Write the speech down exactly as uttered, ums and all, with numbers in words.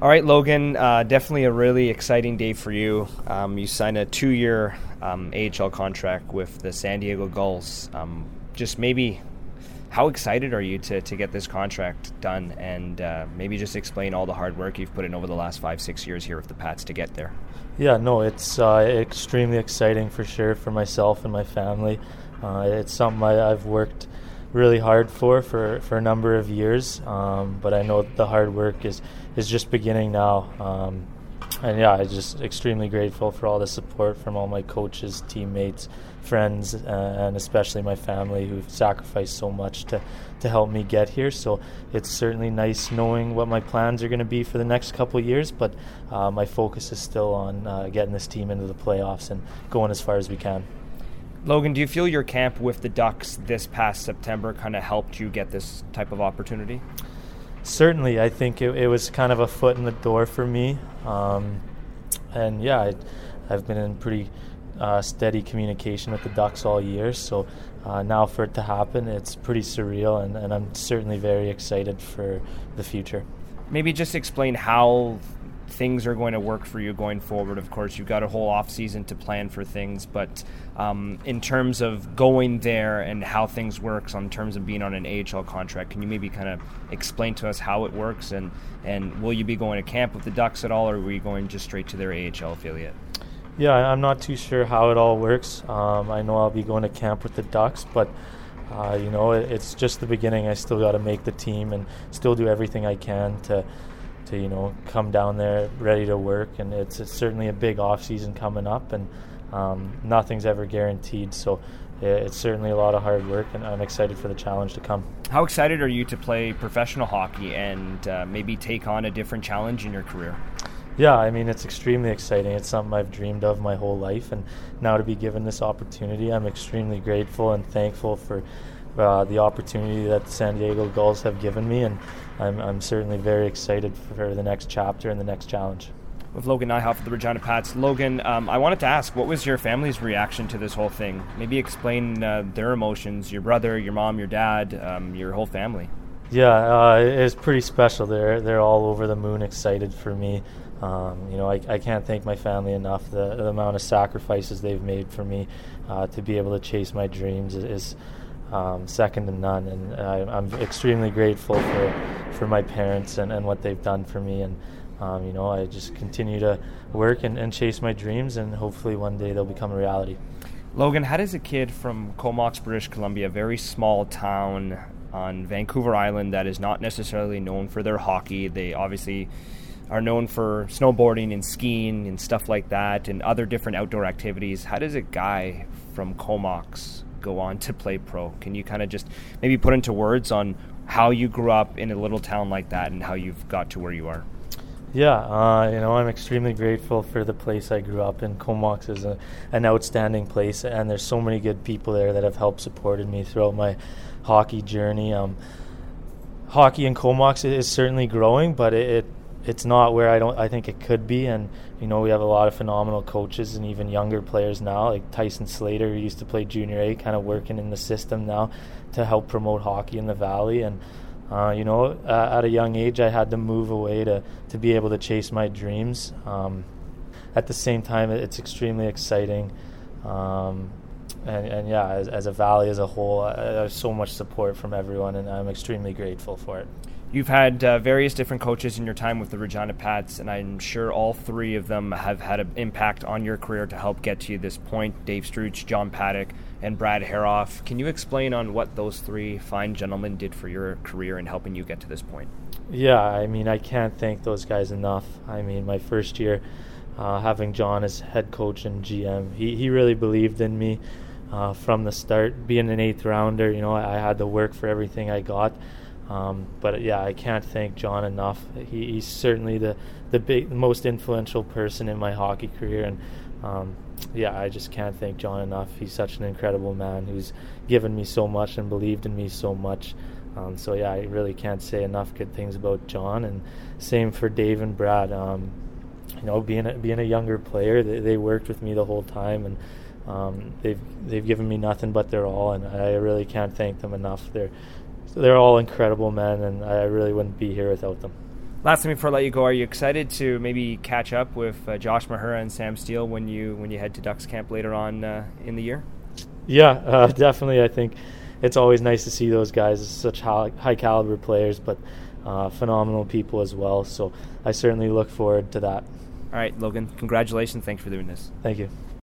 All right, Logan, uh, definitely a really exciting day for you. Um, you signed a two-year um, A H L contract with the San Diego Gulls. Um, just maybe, how excited are you to, to get this contract done, and uh, maybe just explain all the hard work you've put in over the last five, six years here with the Pats to get there? Yeah, no, it's uh, extremely exciting for sure for myself and my family. Uh, it's something I, I've worked really hard for, for for a number of years, um, but I know the hard work is, is just beginning now. Um, and yeah, I'm just extremely grateful for all the support from all my coaches, teammates, friends, uh, and especially my family who've sacrificed so much to, to help me get here. So it's certainly nice knowing what my plans are going to be for the next couple of years, but uh, my focus is still on uh, getting this team into the playoffs and going as far as we can. Logan, do you feel your camp with the Ducks this past September kind of helped you get this type of opportunity? Certainly. I think it, it was kind of a foot in the door for me. Um, and yeah, I, I've been in pretty uh, steady communication with the Ducks all year. So uh, now for it to happen, it's pretty surreal, and, and I'm certainly very excited for the future. Maybe just explain how things are going to work for you going forward. Of course, you've got a whole off season to plan for things, but um, in terms of going there and how things works on terms of being on an A H L contract, can you maybe kind of explain to us how it works, and, and will you be going to camp with the Ducks at all, or are we going just straight to their A H L affiliate? Yeah, I'm not too sure how it all works. Um, I know I'll be going to camp with the Ducks, but uh, you know, it, it's just the beginning. I still got to make the team and still do everything I can to to, you know, come down there ready to work, and it's, it's certainly a big off season coming up, and um, nothing's ever guaranteed, so it's certainly a lot of hard work, and I'm excited for the challenge to come. How excited are you to play professional hockey and uh, maybe take on a different challenge in your career? Yeah, I mean, it's extremely exciting. It's something I've dreamed of my whole life, and now to be given this opportunity, I'm extremely grateful and thankful for Uh, the opportunity that the San Diego Gulls have given me, and I'm, I'm certainly very excited for the next chapter and the next challenge. With Logan Nyhoff of the Regina Pats. Logan, um, I wanted to ask, what was your family's reaction to this whole thing? Maybe explain uh, their emotions, your brother, your mom, your dad, um, your whole family. Yeah, uh, it's pretty special. They're, they're all over the moon excited for me. Um, you know, I, I can't thank my family enough. The, the amount of sacrifices they've made for me uh, to be able to chase my dreams is, is Um, second to none, and I, I'm extremely grateful for, for my parents and, and what they've done for me, and um, you know, I just continue to work and, and chase my dreams, and hopefully one day they'll become a reality. Logan, how does a kid from Comox, British Columbia, a very small town on Vancouver Island that is not necessarily known for their hockey, they obviously are known for snowboarding and skiing and stuff like that and other different outdoor activities, how does a guy from Comox go on to play pro? Can you kind of just maybe put into words on how you grew up in a little town like that and how you've got to where you are? Yeah, uh, you know, I'm extremely grateful for the place I grew up in. Comox is a, an outstanding place, and there's so many good people there that have helped supported me throughout my hockey journey. Um, hockey in Comox is certainly growing, but it, it it's not where I don't I think it could be, and you know, we have a lot of phenomenal coaches and even younger players now, like Tyson Slater, who used to play junior A, kind of working in the system now to help promote hockey in the Valley. And uh, you know, uh, at a young age, I had to move away to to be able to chase my dreams. Um, at the same time, it's extremely exciting, um, and, and yeah, as, as a Valley as a whole, I, I have so much support from everyone, and I'm extremely grateful for it. You've had uh, various different coaches in your time with the Regina Pats, and I'm sure all three of them have had an impact on your career to help get to this point. Dave Struch, John Paddock, and Brad Haroff. Can you explain on what those three fine gentlemen did for your career in helping you get to this point? Yeah, I mean, I can't thank those guys enough. I mean, my first year uh, having John as head coach and G M, he, he really believed in me uh, from the start. Being an eighth rounder, you know, I, I had to work for everything I got. Um, but yeah, I can't thank John enough. He, he's certainly the the big, most influential person in my hockey career, and um, yeah, I just can't thank John enough. He's such an incredible man who's given me so much and believed in me so much. Um, so yeah, I really can't say enough good things about John, and same for Dave and Brad. Um, you know, being a, being a younger player, they, they worked with me the whole time, and um, they've they've given me nothing but their all, and I really can't thank them enough. They're They're all incredible men, and I really wouldn't be here without them. Last thing before I let you go, are you excited to maybe catch up with uh, Josh Mahura and Sam Steele when you when you head to Ducks camp later on uh, in the year? Yeah, uh, definitely. I think it's always nice to see those guys, such high, high caliber players, but uh, phenomenal people as well. So I certainly look forward to that. All right, Logan, congratulations. Thanks for doing this. Thank you.